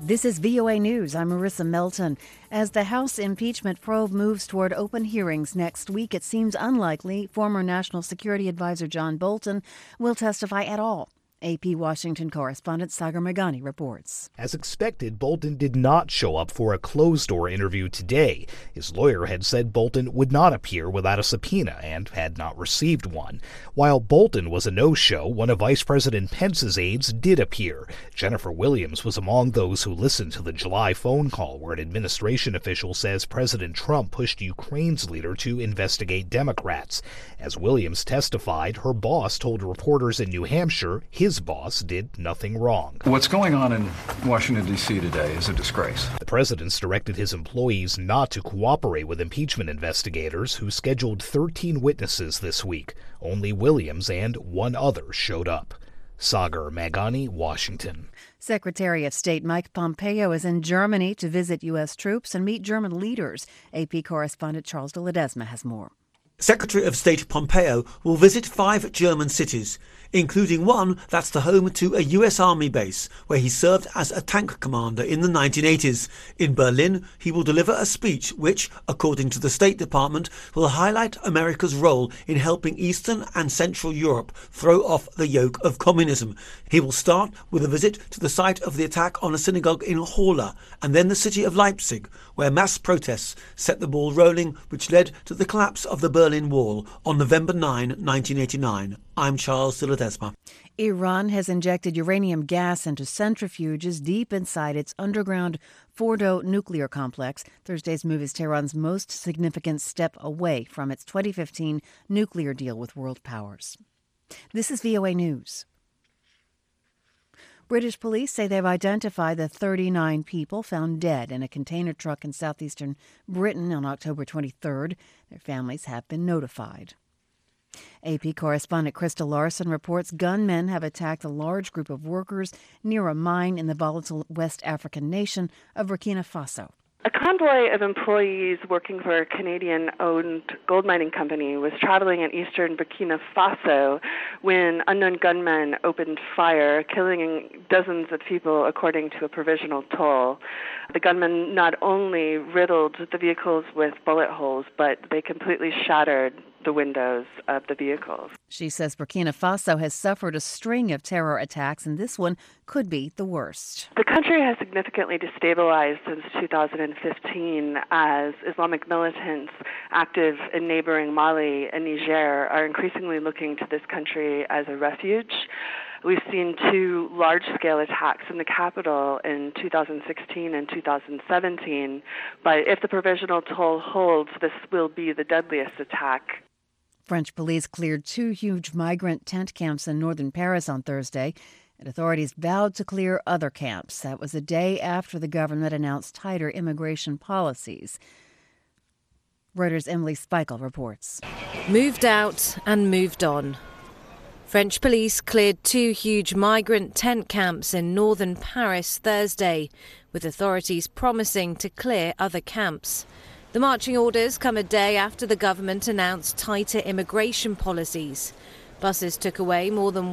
This is VOA News. I'm Marissa Melton. As the House impeachment probe moves toward open hearings next week, it seems unlikely former National Security Advisor John Bolton will testify at all. AP Washington correspondent Sagar Meghani reports. As expected, Bolton did not show up for a closed-door interview today. His lawyer had said Bolton would not appear without a subpoena and had not received one. While Bolton was a no-show, one of Vice President Pence's aides did appear. Jennifer Williams was among those who listened to the July phone call where an administration official says President Trump pushed Ukraine's leader to investigate Democrats. As Williams testified, her boss told reporters in New Hampshire his boss did nothing wrong. What's going on in Washington, D.C. today is a disgrace. The president's directed his employees not to cooperate with impeachment investigators who scheduled 13 witnesses this week. Only Williams and one other showed up. Sagar Meghani, Washington. Secretary of State Mike Pompeo is in Germany to visit U.S. troops and meet German leaders. AP correspondent Charles de Ledesma has more. Secretary of State Pompeo will visit 5 German cities, including one that's the home to a US Army base, where he served as a tank commander in the 1980s. In Berlin, he will deliver a speech which, according to the State Department, will highlight America's role in helping Eastern and Central Europe throw off the yoke of communism. He will start with a visit to the site of the attack on a synagogue in Halle, and then the city of Leipzig, where mass protests set the ball rolling, which led to the collapse of the Berlin Wall on November 9, 1989. I'm Charles de Ledesma. Iran has injected uranium gas into centrifuges deep inside its underground Fordo nuclear complex. Thursday's move is Tehran's most significant step away from its 2015 nuclear deal with world powers. This is VOA News. British police say they've identified the 39 people found dead in a container truck in southeastern Britain on October 23rd. Their families have been notified. AP correspondent Krista Larson reports gunmen have attacked a large group of workers near a mine in the volatile West African nation of Burkina Faso. A convoy of employees working for a Canadian-owned gold mining company was traveling in eastern Burkina Faso when unknown gunmen opened fire, killing dozens of people according to a provisional toll. The gunmen not only riddled the vehicles with bullet holes, but they completely shattered the windows of the vehicles. She says Burkina Faso has suffered a string of terror attacks, and this one could be the worst. The country has significantly destabilized since 2015 as Islamic militants active in neighboring Mali and Niger are increasingly looking to this country as a refuge. We've seen 2 large-scale attacks in the capital in 2016 and 2017, but if the provisional toll holds, this will be the deadliest attack. French police cleared 2 huge migrant tent camps in northern Paris on Thursday, and authorities vowed to clear other camps. That was a day after the government announced tighter immigration policies. Reuters' Emily Spiegel reports. Moved out and moved on. French police cleared 2 huge migrant tent camps in northern Paris Thursday, with authorities promising to clear other camps. The marching orders come a day after the government announced tighter immigration policies. Buses took away more than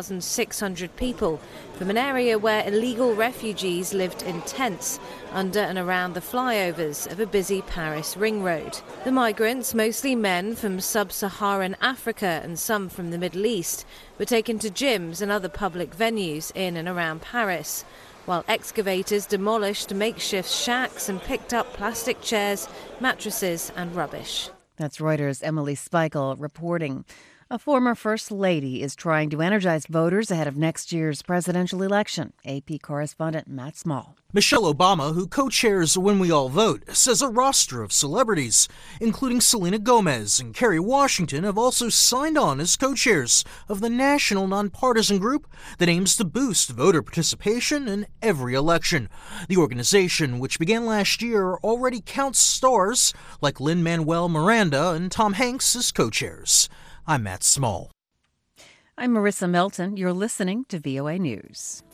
1,600 people from an area where illegal refugees lived in tents under and around the flyovers of a busy Paris ring road. The migrants, mostly men from sub-Saharan Africa and some from the Middle East, were taken to gyms and other public venues in and around Paris, while excavators demolished makeshift shacks and picked up plastic chairs, mattresses and rubbish. That's Reuters' Emily Spiegel reporting. A former First Lady is trying to energize voters ahead of next year's presidential election. AP correspondent Matt Small. Michelle Obama, who co-chairs When We All Vote, says a roster of celebrities, including Selena Gomez and Kerry Washington, have also signed on as co-chairs of the national nonpartisan group that aims to boost voter participation in every election. The organization, which began last year, already counts stars like Lin-Manuel Miranda and Tom Hanks as co-chairs. I'm Matt Small. I'm Marissa Melton. You're listening to VOA News.